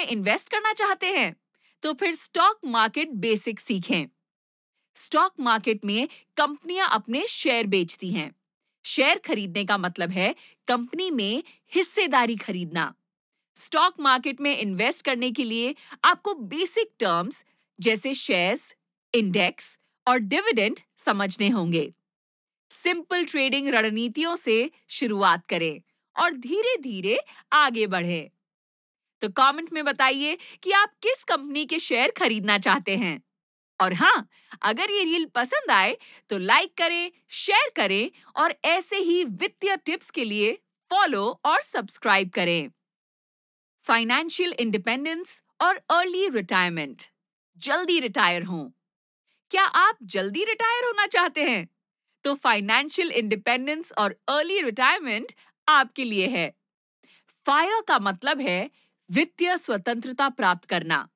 में इन्वेस्ट करना चाहते हैं, तो फिर स्टॉक मार्केट बेसिक सीखें। स्टॉक मार्केट में कंपनियां अपने शेयर बेचती हैं। शेयर खरीदने का मतलब है कंपनी में हिस्सेदारी खरीदना। स्टॉक मार्केट में इन्वेस्ट करने के लिए आपको बेसिक टर्म्स जैसे शेयर्स, इंडेक्स और डिविडेंड समझने होंगे। सिंपल ट्रेडिंग रणनीतियों से शुरुआत करें और धीरे-धीरे आगे बढ़ें। तो कमेंट में बताइए कि आप किस कंपनी के शेयर खरीदना चाहते हैं। और हाँ, अगर ये रील पसंद आए तो लाइक करें, शेयर करें और ऐसे ही वित्तीय टिप्स के लिए फॉलो और सब्सक्राइब करें। फाइनेंशियल इंडिपेंडेंस और अर्ली रिटायरमेंट। जल्दी रिटायर हों। क्या आप जल्दी रिटायर होना चाहते हैं? तो फाइनेंशियल इंडिपेंडेंस और अर्ली रिटायरमेंट आपके लिए है। फायर का मतलब है वित्तीय स्वतंत्रता प्राप्त करना।